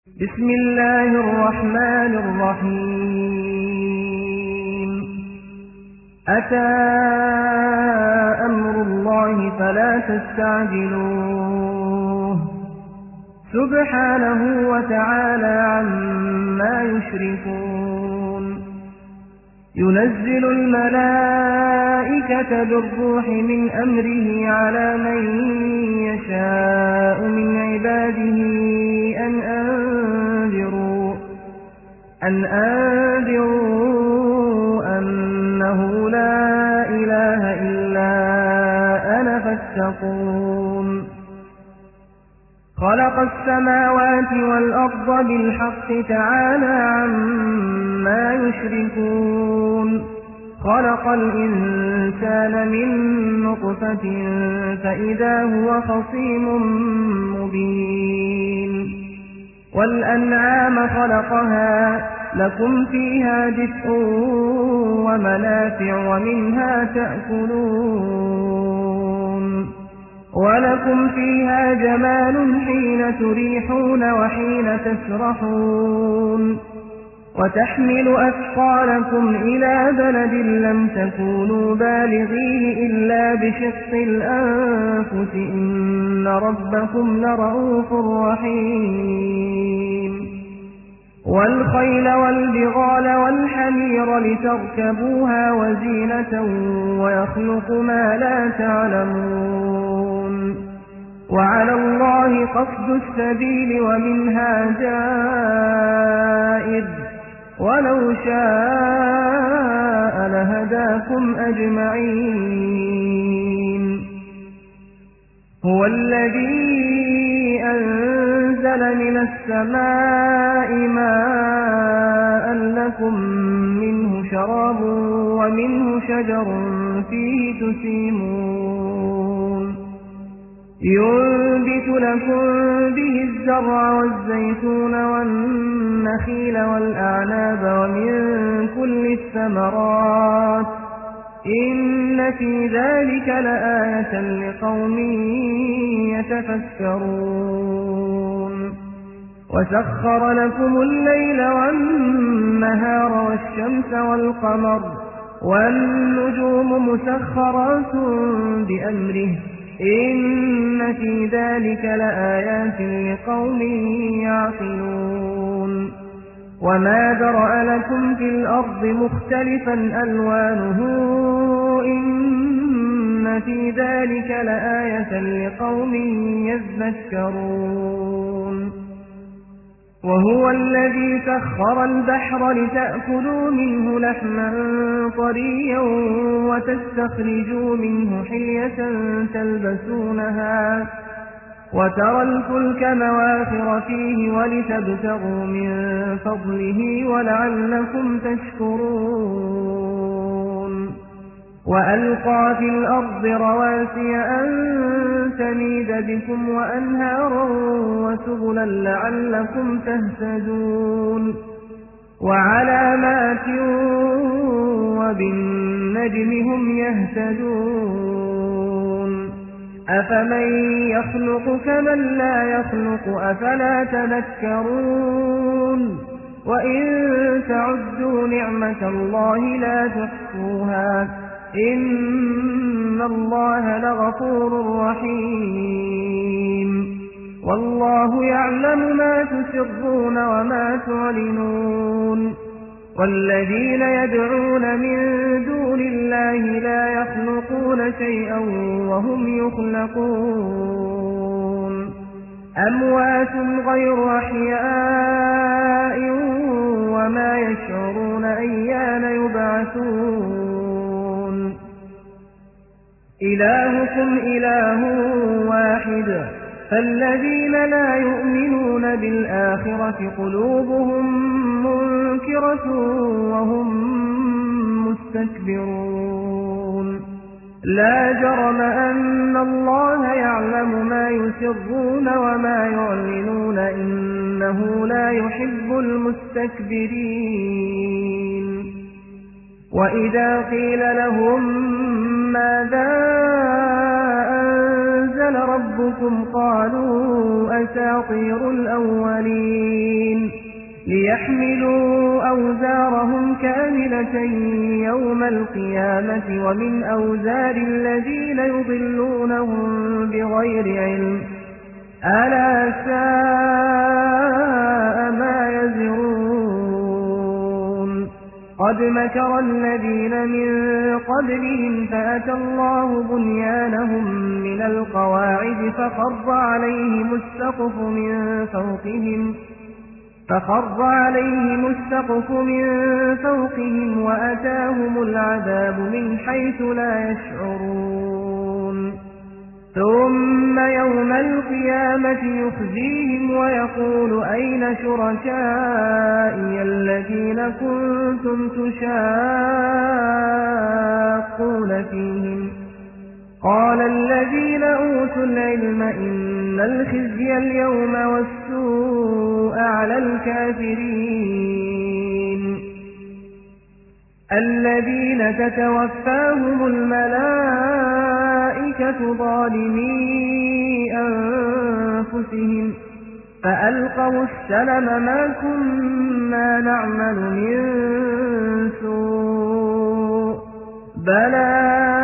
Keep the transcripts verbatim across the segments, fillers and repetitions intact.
بسم الله الرحمن الرحيم أتى أمر الله فلا تستعجلوه سبحانه وتعالى عما يشركون ينزل الملائكة بالروح من أمره على من يشاء من عباده أن أنذروا أن أنذروا أنه لا إله إلا أنا فاتقون خلق السماوات والأرض بالحق تعالى عما يشركون خلق الإنسان من نطفة فإذا هو خصيم مبين والأنعام خلقها لكم فيها دفء ومنافع ومنها تأكلون ولكم فيها جمال حين تريحون وحين تسرحون وتحمل أثقالكم إلى بلد لم تكونوا بالغيه إلا بشق الأنفس إن ربكم لرؤوف رحيم والخيل والبغال والحمير لتركبوها وزينة ويخلق ما لا تعلمون وعلى الله قصد السبيل ومنها جائر ولو شاء لهداكم أجمعين هو الذي أنزل من السماء ماء لكم منه شراب ومنه شجر فيه تسيمون ينبت لكم به الزرع والزيتون والنخيل والأعناب ومن كل الثمرات إن في ذلك لآية لقوم يتفكرون وسخر لكم الليل والنهار والشمس والقمر والنجوم مسخرات بأمره إن في ذلك لآيات لقوم يعقلون وما ذرأ لكم في الأرض مختلفا ألوانه إن في ذلك لآية لقوم يذكرون وهو الذي سخر البحر لتأكلوا منه لحما طريا وتستخرجوا منه حلية تلبسونها وترى الفلك مواخر فيه ولتبتغوا من فضله ولعلكم تشكرون وألقى في الأرض رواسي أن تميد بكم وأنهارا وسبلا لعلكم تهتدون وعلامات وبالنجم هم يهتدون أفمن يخلق كمن لا يخلق أفلا تذكرون وإن تعدوا نعمة الله لا تحصوها إن الله لغفور رحيم والله يعلم ما تسرون وما تعلنون والذين يدعون من دون الله لا يخلقون شيئا وهم يخلقون أموات غير أحياء وما يشعرون أيان يبعثون إلهكم إله واحد فالذين لا يؤمنون بالآخرة قلوبهم منكرة وهم مستكبرون لا جرم أن الله يعلم ما يسرون وما يعلنون إنه لا يحب المستكبرين وإذا قيل لهم ماذا أنزل ربكم قالوا أساطير الأولين ليحملوا أوزارهم كاملة يوم القيامة ومن أوزار الذين يضلونهم بغير علم ألا ساء ما يزرون قد مكر الذين من قبلهم فأتى الله بنيانهم من القواعد فخر عليهم السقف من فوقهم فخر عليهم السقف من فوقهم وأتاهم العذاب من حيث لا يشعرون ثم يوم القيامة يخزيهم ويقول أين شركائي الذين كنتم تشاقون فيهم قال الذين أوتوا العلم إن الخزي اليوم والسوء على الكافرين الذين تتوفاهم الملائكة ظالمي أنفسهم فألقوا السلم ما كنا نعمل من سوء بلى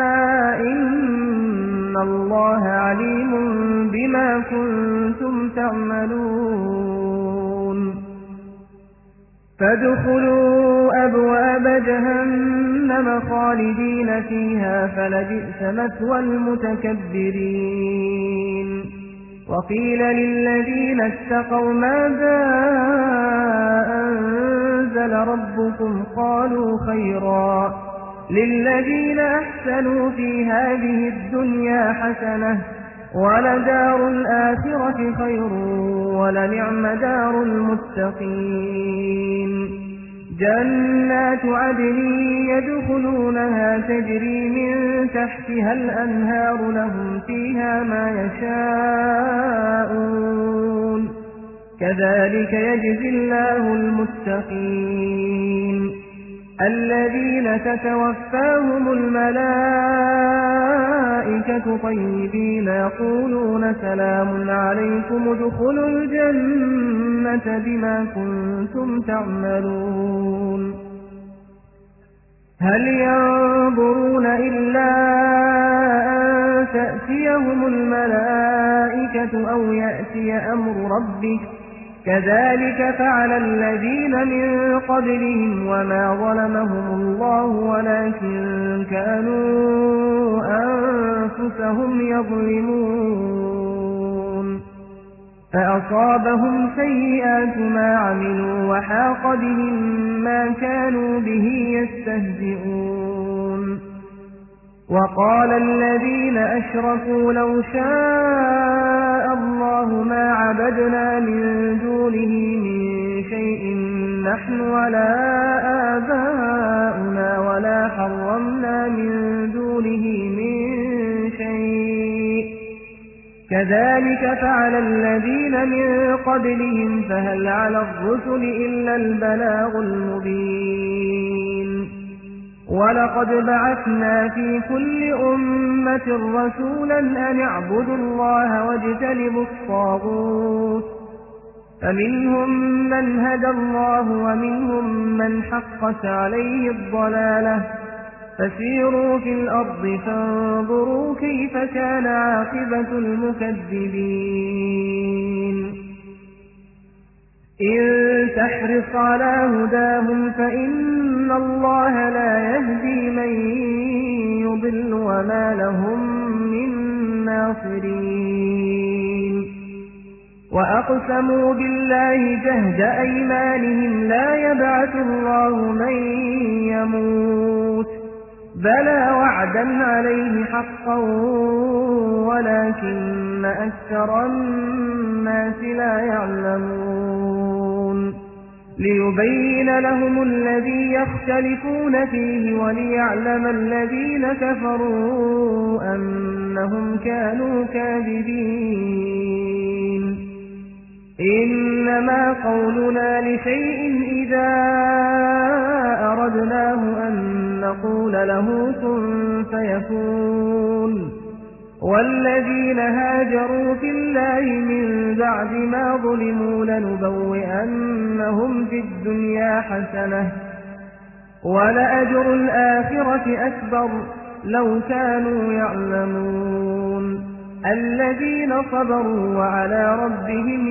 إن الله عليم بما كنتم تعملون فادخلوا أبواب جهنم خالدين فيها فلبئس مثوى المتكبرين وقيل للذين اتقوا ماذا أنزل ربكم قالوا خيرا للذين أحسنوا في هذه الدنيا حسنة ولدار الآخرة خير ولنعم دار المتقين جنات عدن يدخلونها تجري من تحتها الأنهار لهم فيها ما يشاءون كذلك يجزي الله المتقين الذين تتوفاهم الملائكة طيبين يقولون سلام عليكم ادخلوا الجنة بما كنتم تعملون هل ينظرون إلا أن تأتيهم الملائكة أو يأتي أمر ربك كذلك فعل الذين من قبلهم وما ظلمهم الله ولكن كانوا أنفسهم يظلمون فأصابهم سيئات ما عملوا وحاق بهم ما كانوا به يستهزئون وقال الذين أشركوا لو شاء الله ما عبدنا من دونه من شيء نحن ولا آباؤنا ولا حرمنا من دونه من شيء كذلك فعل الذين من قبلهم فهل على الرسل إلا البلاغ المبين ولقد بعثنا في كل أمة رسولا أن اعبدوا الله واجتنبوا الطاغوت فمنهم من هدى الله ومنهم من حقت عليه الضلالة فسيروا في الأرض فانظروا كيف كان عاقبة المكذبين إن تحرص على هداهم فإن الله لا يهدي من يضل وما لهم من ناصرين وأقسموا بالله جهد أيمانهم لا يبعث الله من يموت بلى وعدا عليه حقا ولكن أكثر الناس لا يعلمون ليبين لهم الذي يختلفون فيه وليعلم الذين كفروا أنهم كانوا كاذبين إنما قولنا لشيء إذا أردناه أن نقول له كن فيكون والذين هاجروا في الله من بعد ما ظلموا لنبوئنهم في الدنيا حسنة ولأجر الآخرة أكبر لو كانوا يعلمون الذين صبروا وعلى ربهم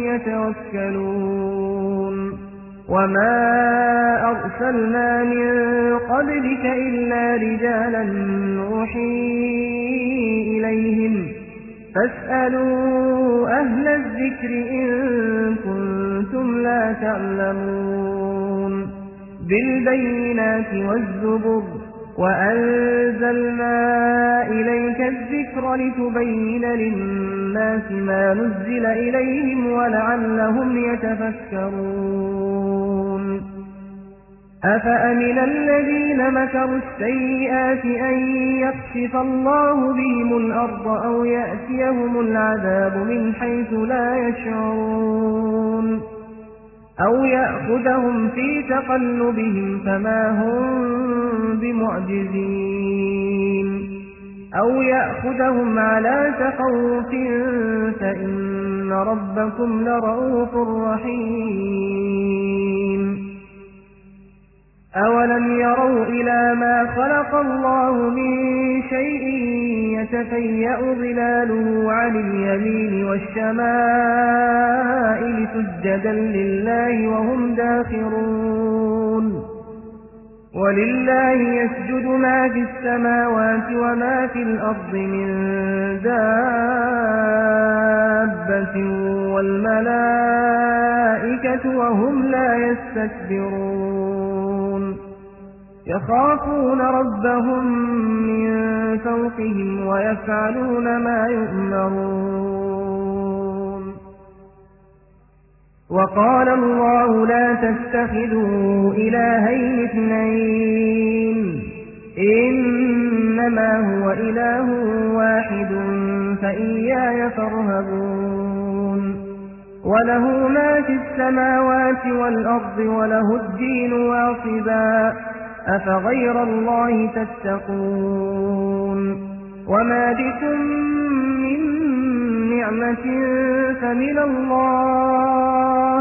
يتوكلون وما أرسلنا من قبلك إلا رجالا نوحي إليهم فاسألوا أهل الذكر إن كنتم لا تعلمون بالبينات والزبر وأنزلنا إليك الذكر لتبين للناس ما نزل إليهم ولعلهم يتفكرون أفأمن الذين مكروا السيئات أن يخسف الله بهم الأرض أو يأتيهم العذاب من حيث لا يشعرون أو يأخذهم في تقلبهم فما هم بمعجزين أو يأخذهم على تخوف فإن ربكم لرؤوف رحيم أولم يروا إلى ما خلق الله من شيء يتفيأ ظلاله عن اليمين والشمائل سجدا لله وهم داخرون ولله يسجد ما في السماوات وما في الأرض من دابة والملائكة وهم لا يستكبرون يخافون ربهم من فوقهم ويفعلون ما يؤمرون وقال الله لا تتخذوا إلهين اثنين إنما هو إله واحد فإياي فارهبون وله ما في السماوات والأرض وله الدين واصبا أفغير الله تتقون وما بكم من نعمة فمن الله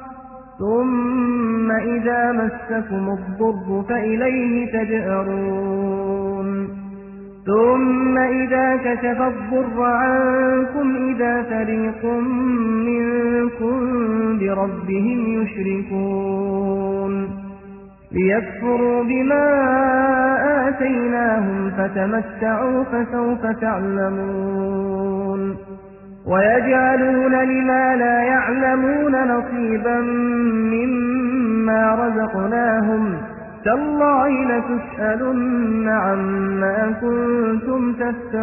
ثم إذا مسكم الضر فإليه تجأرون ثم إذا كشف الضر عنكم إذا فريق منكم بربهم يشركون ليكفروا بما آتيناهم فتمتعوا فسوف تعلمون ويجعلون لما لا يعلمون نصيبا مما رزقناهم تالله لتسألن عما كنتم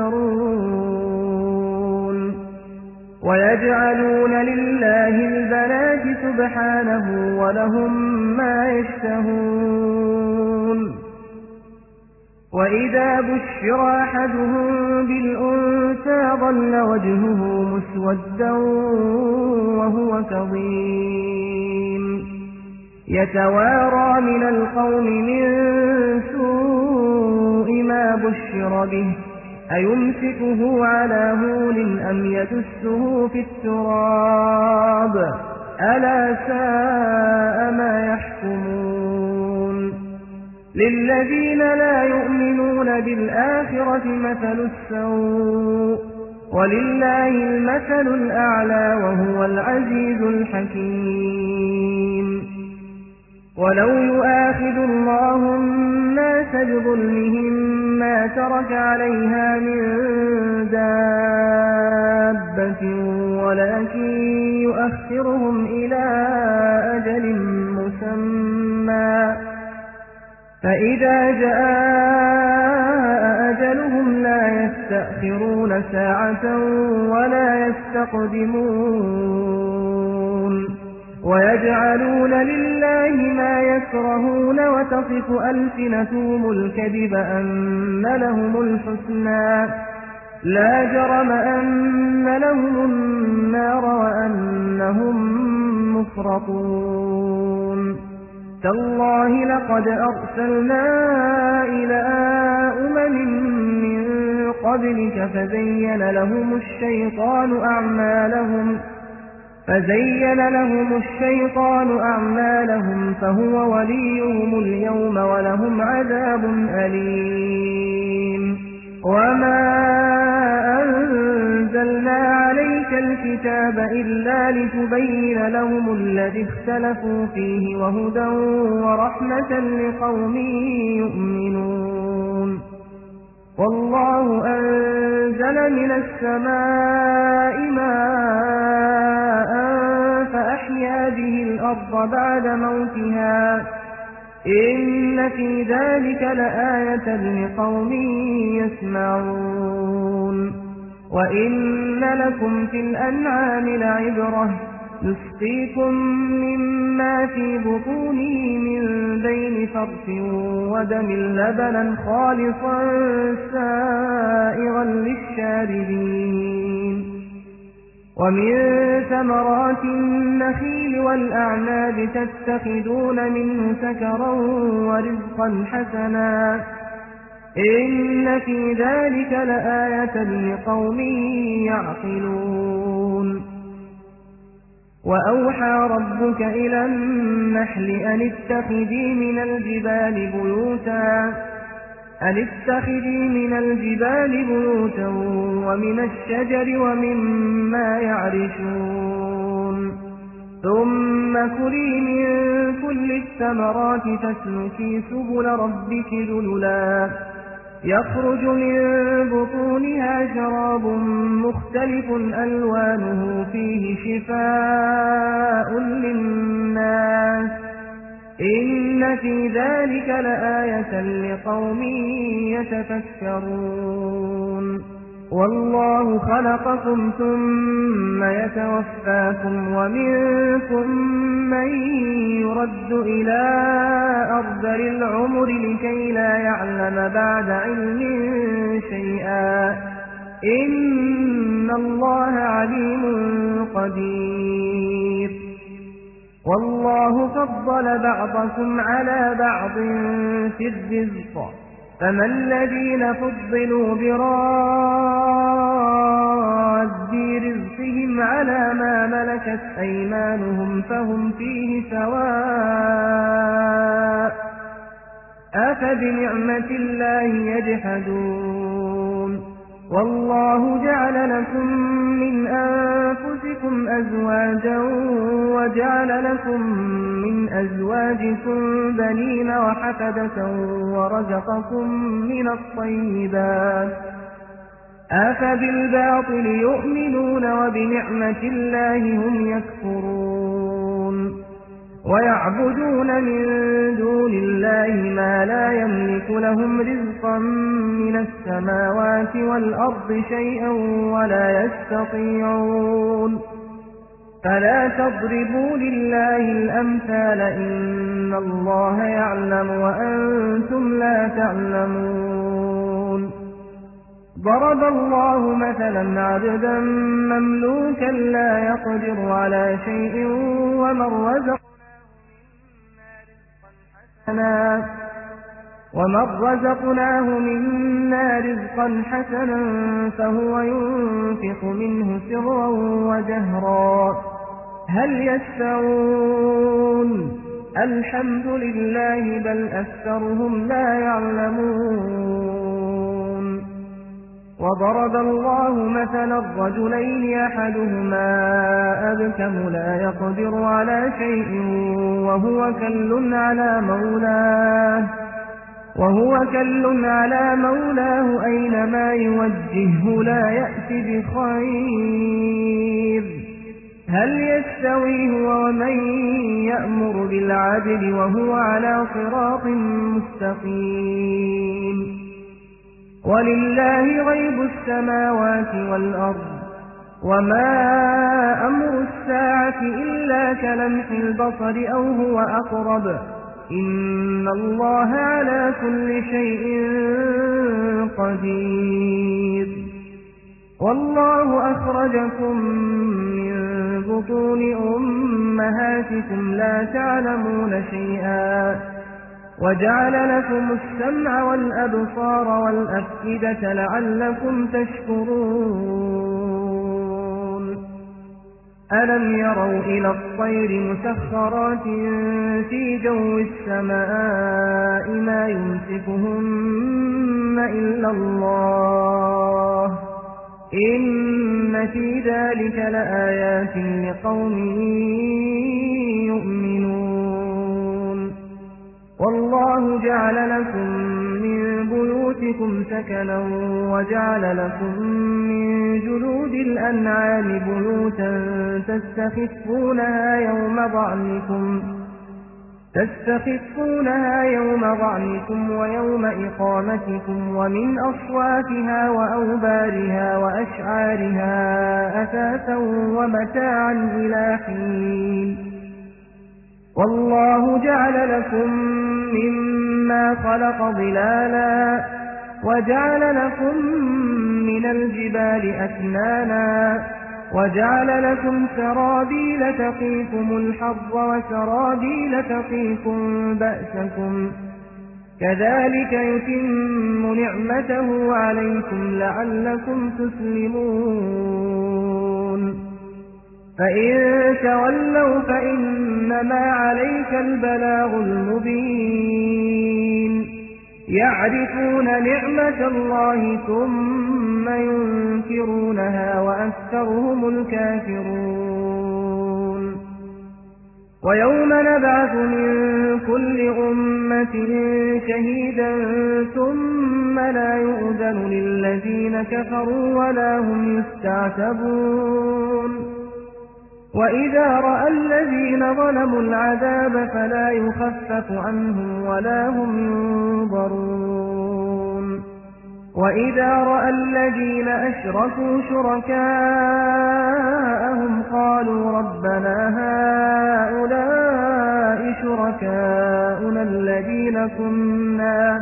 تفترون ويجعلون لله البنات سبحانه ولهم ما يشتهون وإذا بشر أحدهم بالأنثى ظل وجهه مسودا وهو كظيم يتوارى من القوم من سوء ما بشر به أيمسكه على هون أم يدسه في التراب ألا ساء ما يحكمون للذين لا يؤمنون بالآخرة مثل السوء ولله المثل الأعلى وهو العزيز الحكيم ولو يؤاخذ الله الناس بظلمهم ما ترك عليها من دابة ولكن يؤخرهم إلى أجل مسمى فإذا جاء أجلهم لا يستأخرون ساعة ولا يستقدمون ويجعلون لله ما يكرهون وتصف ألسنتهم الكذب أن لهم الحسنى لا جرم أن لهم النار وأنهم مفرطون تالله لقد أرسلنا إلى أمم من قبلك فزين لهم الشيطان أعمالهم فزين لهم الشيطان أعمالهم فهو وليهم اليوم ولهم عذاب أليم وما أنزلنا عليك الكتاب إلا لتبين لهم الذي اختلفوا فيه وهدى ورحمة لقوم يؤمنون والله أنزل من السماء ماء فأحيا به الأرض بعد موتها إن في ذلك لآية لقوم يسمعون وإن لكم في الأنعام لعبرة نسقيكم مما في بطونه من بين فرث ودم لبنا خالصا سائغا للشاربين ومن ثمرات النخيل والأعناب تتخذون منه سكرا ورزقا حسنا إن في ذلك لآية لقوم يعقلون وأوحى ربك إلى النحل أن اتخذي من الجبال بيوتا أن اتخذي من الجبال بيوتا ومن الشجر ومما يعرشون ثم كلي من كل الثمرات فاسلكي سبل ربك ذللا يخرج من بطونها شراب مختلف ألوانه فيه شفاء للناس إن في ذلك لآية لقوم يتفكرون والله خلقكم ثم يتوفاكم ومنكم من يرد إلى أرذل العمر لكي لا يعلم بعد علم شيئا إن الله عليم قدير والله فضل بعضكم على بعض في الرزق فما الذين فضلوا براد رزقهم على ما ملكت أيمانهم فهم فيه سواء أفبنعمة الله يجحدون والله جعل لكم من أنفسكم أزواجا وجعل لكم من أزواجكم بنين وحفدة ورزقكم من الطيبات أفبالباطل يؤمنون وبنعمة الله هم يكفرون ويعبدون من دون الله ما لا يملك لهم رزقا من السماوات والأرض شيئا ولا يستطيعون فلا تضربوا لله الأمثال إن الله يعلم وأنتم لا تعلمون ضرب الله مثلا عبدا مملوكا لا يقدر على شيء ومن رزق ومن رزقناه منا رزقا حسنا فهو ينفق منه سرا وجهرا هل يستوون الحمد لله بل أكثرهم لا يعلمون وضرب الله مثلا الرجلين أحدهما أبكم لا يقدر على شيء وهو كل على مولاه وهو كل على مولاه أينما يوجهه لا يأتي بخير هل يستوي هو ومن يأمر بالعدل وهو على صراط مستقيم ولله غيب السماوات والأرض وما أمر الساعة إلا كلمح البصر أو هو أقرب إن الله على كل شيء قدير والله أخرجكم من بطون أمهاتكم لا تعلمون شيئا وجعل لكم السمع والأبصار والأفئدة لعلكم تشكرون ألم يروا إلى الطير مسخرات في جو السماء ما يمسكهن إلا الله إن في ذلك لآيات لقوم يؤمنون والله جعل لكم من بيوتكم سكنا وجعل لكم من جلود الأنعام بيوتا تستخفونها يوم ضعنكم تستخفونها يوم ضعنكم ويوم إقامتكم ومن أصواتها وأوبارها وأشعارها أثاثا ومتاعا إلى حين والله جعل لكم مما خلق ظلالا وجعل لكم من الجبال أكنانا وجعل لكم سرابيل تقيكم الحر وسرابيل تقيكم بأسكم كذلك يتم نعمته عليكم لعلكم تسلمون فإن تولوا فإنما عليك البلاغ المبين يعرفون نعمة الله ثم ينكرونها وأكثرهم الكافرون ويوم نبعث من كل أمة شهيدا ثم لا يؤذن للذين كفروا ولا هم يستعتبون وإذا رأى الذين ظلموا العذاب فلا يخفف عنهم ولا هم ينظرون وإذا رأى الذين أشركوا شركاءهم قالوا ربنا هؤلاء شركاؤنا الذين كنا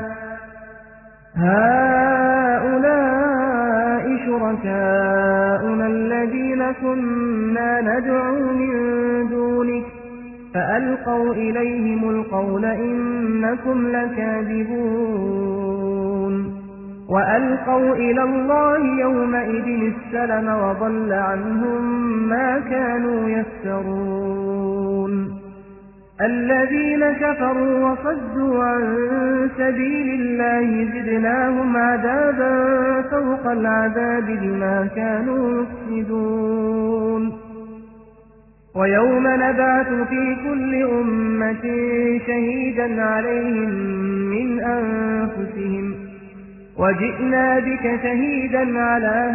هؤلاء شركاؤنا الذين كنا ندعو من دونك فألقوا إليهم القول إنكم لكاذبون وألقوا إلى الله يومئذ السلم وضل عنهم ما كانوا يفترون الذين كفروا وصدوا عن سبيل الله زدناهم عذابا فوق العذاب بما كانوا يفسدون ويوم نبعث في كل أمة شهيدا عليهم من أنفسهم وجئنا بك شهيدا على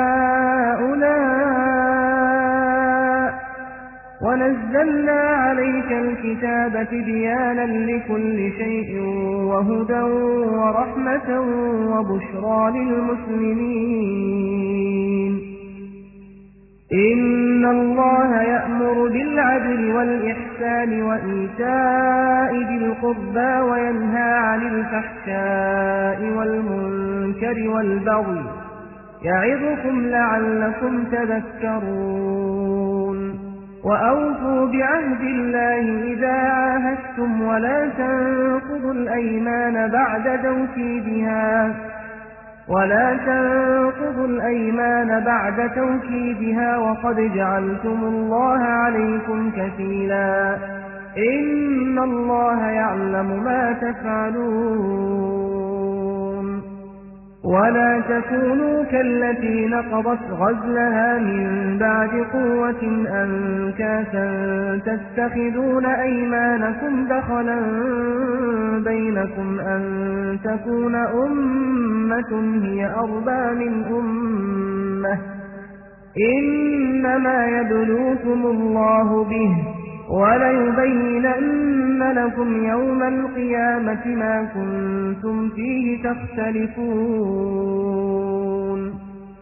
هؤلاء ونزلنا عليك الكتاب تبيانا لكل شيء وهدى ورحمة وبشرى للمسلمين إن الله يأمر بالعدل والإحسان وإيتاء ذي القربى وينهى عن الفحشاء والمنكر والبغي يعظكم لعلكم تذكرون وأوفوا بعهد الله إذا عاهدتم ولا تنقضوا الأيمان بعد توكيدها ولا تنقضوا الأيمان بعد توكيدها وقد جعلتم الله عليكم كفيلا إن الله يعلم ما تفعلون ولا تكونوا كالتي نقضت غزلها من بعد قوة أنكاثا تتخذون أيمانكم دخلا بينكم أن تكون أمة هي أربى من أمة إنما يبلوكم الله به وليبينن لكم يوم القيامة ما كنتم فيه تختلفون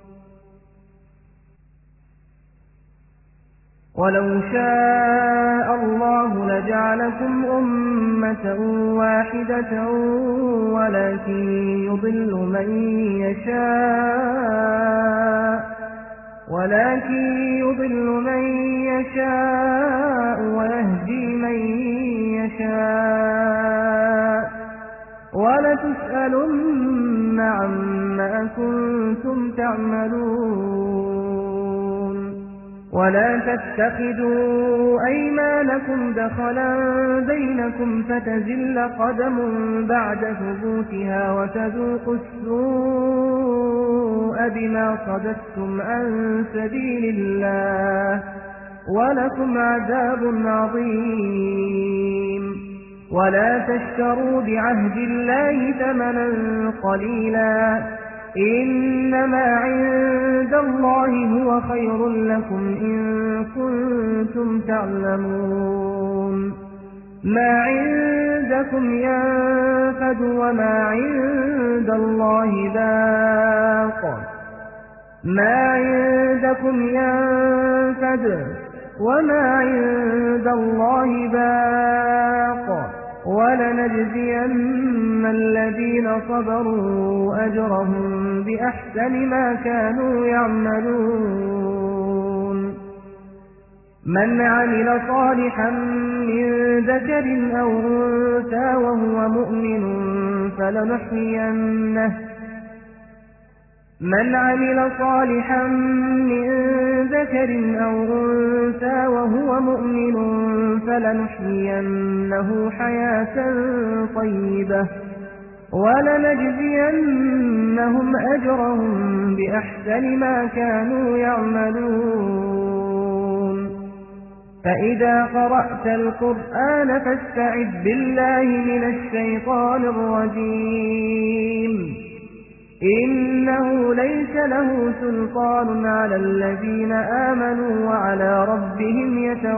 ولو شاء الله لجعلكم أمة واحدة ولكن يضل من يشاء ولكن يضل من يشاء ويهدي من يشاء وَلَتُسْأَلُنَّ عَمَّا كُنتُمْ تَعْمَلُونَ وَلَا تَتَّخِذُوا أَيْمَانَكُمْ دَخَلًا بَيْنَكُمْ فَتَزِلَّ قَدَمٌ بَعْدَ ثُبُوتِهَا وَتَذُوقُوا السُّوءَ بِمَا صَدَدتُّمْ عَن سَبِيلِ اللَّهِ وَلَكُمْ عَذَابٌ عَظِيمٌ وَلَا تَشْتَرُوا بِعَهْدِ اللَّهِ ثَمَنًا قَلِيلًا إِنَّمَا عِندَ اللَّهِ هُوَ خَيْرٌ لَكُمْ إِن كُنتُمْ تَعْلَمُونَ مَا عِندَكُمْ يَنفَدُ وَمَا عِندَ اللَّهِ بَاقٍ مَا عِندَكُمْ يَنفَدُ وَمَا عِندَ اللَّهِ بَاقٍ وَلَنَجْزِيَنَّ الَّذِينَ صَبَرُوا أَجْرَهُم بِأَحْسَنِ مَا كَانُوا يَعْمَلُونَ مَنْ عَمِلَ صَالِحًا مِّن ذَكَرٍ أَوْ أُنثَىٰ وَهُوَ مُؤْمِنٌ فَلَنُحْيِيَنَّهُ من عمل صالحا من ذكر أو أنثى وهو مؤمن فلنحيينه حياة طيبة ولنجزينهم أجرهم بأحسن ما كانوا يعملون فإذا قرأت القرآن فاستعذ بالله من الشيطان الرجيم إنه ليس له سلطان على الذين آمنوا وعلى ربهم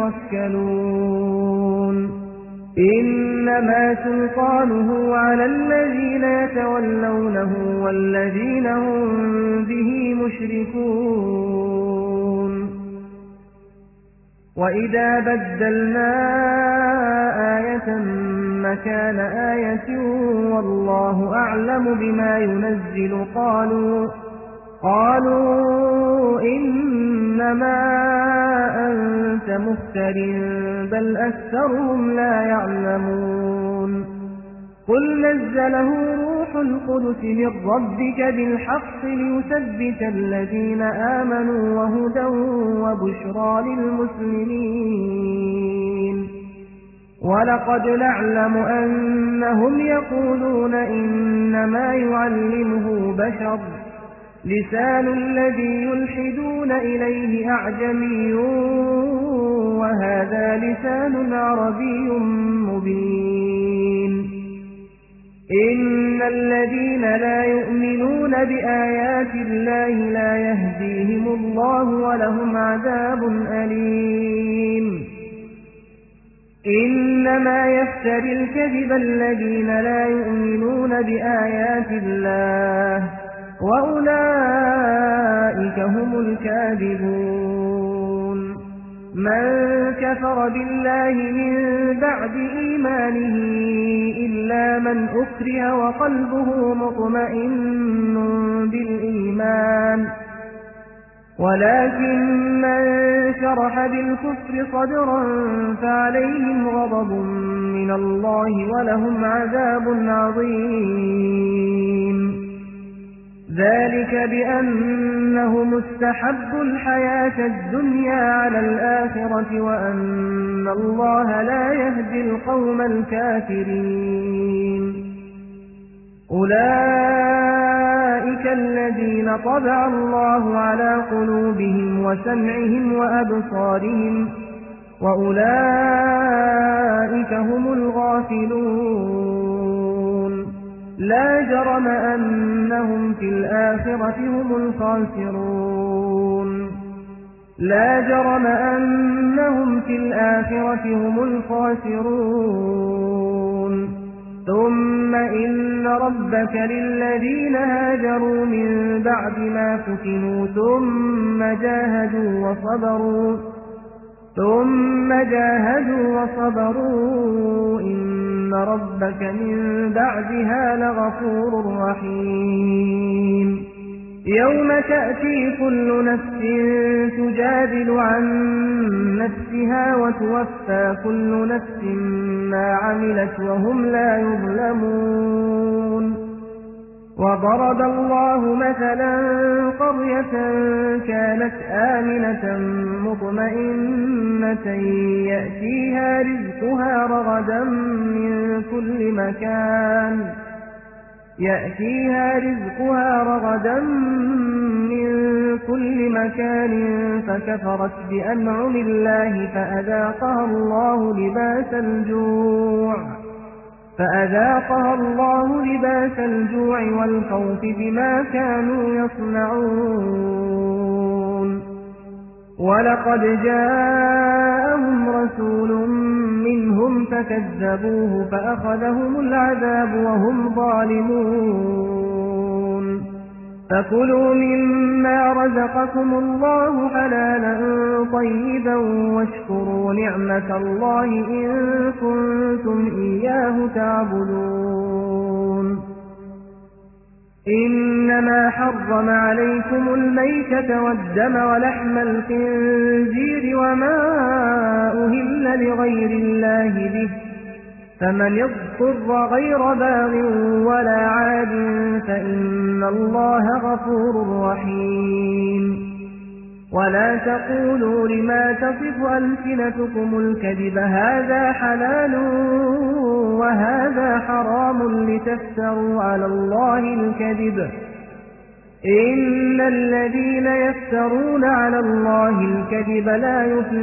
يتوكلون إنما سلطانه على الذين يتولونه والذين هم به مشركون وإذا بدلنا آية مكان آية والله أعلم بما ينزل قالوا قالوا إنما أنت مفتر بل أكثرهم لا يعلمون قل نزله روح القدس من ربك بالحق ليثبت الذين آمنوا وهدى وبشرى للمسلمين وَلَقَدْ نَعْلَمُ أَنَّهُمْ يَقُولُونَ إِنَّمَا يُعَلِّمُهُ بَشَرٌ لِسَانُ الَّذِي يُلْحِدُونَ إِلَيْهِ أَعْجَمِيٌّ وَهَذَا لِسَانٌ عَرَبِيٌّ مُبِينٌ إِنَّ الَّذِينَ لَا يُؤْمِنُونَ بِآيَاتِ اللَّهِ لَا يَهْدِيهِمُ اللَّهُ وَلَهُمْ عَذَابٌ أَلِيمٌ إنما يفتري الكذب الذين لا يؤمنون بآيات الله وأولئك هم الكاذبون من كفر بالله من بعد إيمانه إلا من أكره وقلبه مطمئن بالإيمان ولكن من شرح بالكفر صدرا فعليهم غضب من الله ولهم عذاب عظيم ذلك بأنهم استحبوا الحياة الدنيا على الآخرة وأن الله لا يهدي القوم الكافرين أولئك الذين طبع الله على قلوبهم وسمعهم وأبصارهم وأولئك هم الغافلون لا جرم أنهم في الآخرة هم الخاسرون لا جرم أنهم في الآخرة هم الخاسرون ثم إن ربك للذين هاجروا من بعد ما فتنوا ثم جاهدوا وصبروا ثم جاهدوا وصبروا إن ربك من بعدها لغفور رحيم يوم تأتي كل نفس تجادل عن نفسها وتوفى كل نفس ما عملت وهم لا يظلمون وضرب الله مثلا قرية كانت آمنة مطمئنة يأتيها رزقها رغدا من كل مكان يأتيها رزقها رغدا من كل مكان فكفرت بأنعم الله فأذاقها الله لباس الجوع فأذاقها الله لباس الجوع والخوف بما كانوا يصنعون ولقد جاءهم رسول منهم فكذبوه فأخذهم العذاب وهم ظالمون فكلوا مما رزقكم الله حلالا طيبا واشكروا نعمة الله إن كنتم إياه تعبدون إنما حرم عليكم الميتة والدم ولحم الخنزير وما أهل لغير الله به فمن اضطر غير باغ ولا عاد فإن الله غفور رحيم ولا تقولوا لما تصف ألسنتكم الكذب هذا حلال وهذا حرام لتفتروا على الله الكذب إن الذين يفترون على الله الكذب لا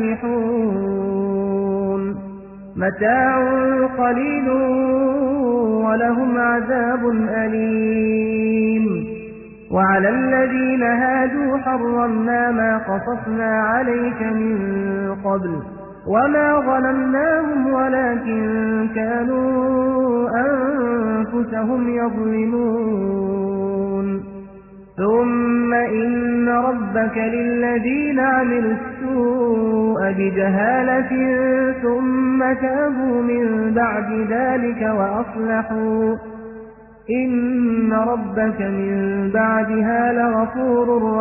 يفلحون متاع قليل ولهم عذاب أليم وعلى الذين هادوا حرمنا ما قصصنا عليك من قبل وما ظلمناهم ولكن كانوا أنفسهم يظلمون ثم إن ربك للذين عملوا السوء بجهالة ثم تابوا من بعد ذلك وأصلحوا إن ربك من بعدها لغفور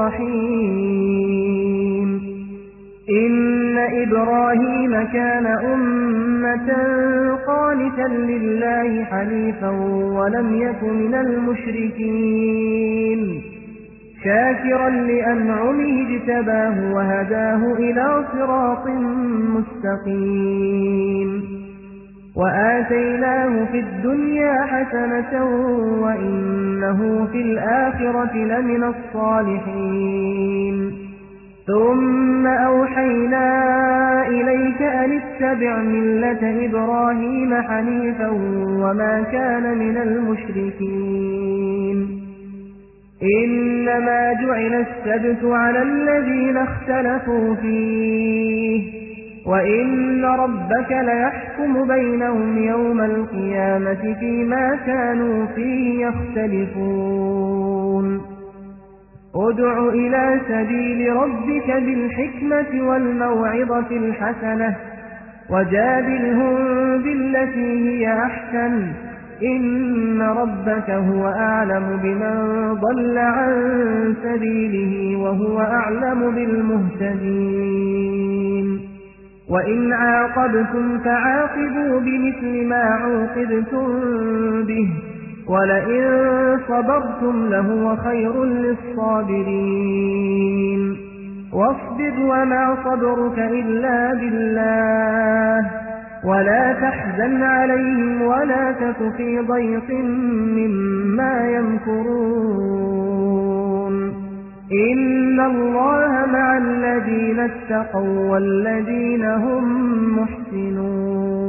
رحيم إن إبراهيم كان أمة قانتا لله حنيفا ولم يك من المشركين شاكرا لأنعمه اجتباه وهداه إلى صراط مستقيم وآتيناه في الدنيا حسنة وإنه في الآخرة لمن الصالحين ثم أوحينا إليك أن اتبع ملة إبراهيم حنيفا وما كان من المشركين إنما جعل السبت على الذين اختلفوا فيه وإن ربك ليحكم بينهم يوم القيامة فيما كانوا فيه يختلفون ادع إلى سبيل ربك بالحكمة والموعظة الحسنة وجادلهم بالتي هي أحسن إن ربك هو أعلم بمن ضل عن سبيله وهو أعلم بالمهتدين وإن عاقبتم فعاقبوا بمثل ما عوقبتم به ولئن صبرتم لهو خير للصابرين واصبر وما صبرك إلا بالله ولا تحزن عليهم ولا تك في ضيق مما يمكرون إن الله مع الذين اتقوا والذين هم محسنون